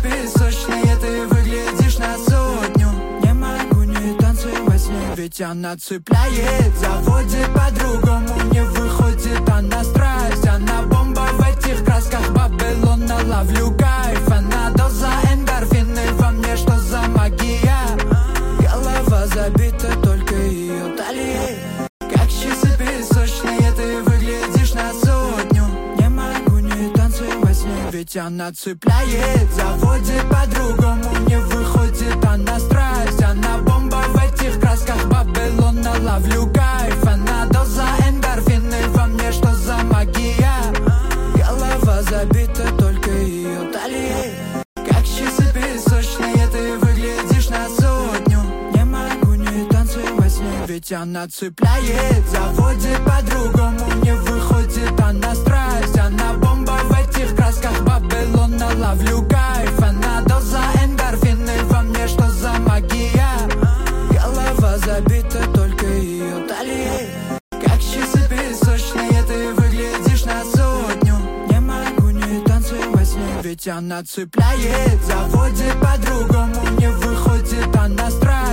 песочные, ты выглядишь на сотню. Не могу не танцевать с ней, ведь она цепляет, заводит по-другому, не выходит она страсть. Она бомба в этих красках Babylon, ловлю кайф. Она доза эндорфины во мне, что за магия? Голова забита только ее талией. Как часы песочные, ты выглядишь на сотню. Не могу не танцевать с ней, ведь она цепляет, заводит по-другому, не выходит она страсть. Она бомба в этих красках Babylon, ловлю кайф. Она доза эндорфины во мне, что за магия? Голова забита только ее талией. Как часы песочные, ты выглядишь на сотню. Не могу не танцевать с ней, ведь она цепляет, заводит по-другому, не выходит она страсть. Она бомба в этих красках Babylon, ловлю кайф. Она доза эндорфины во мне, что за магия? Голова забита только ее талией. Как часы песочные, ты выглядишь на сотню. Не могу не танцевать с ней, ведь она цепляет, заводит по-другому, не выходит она страсть.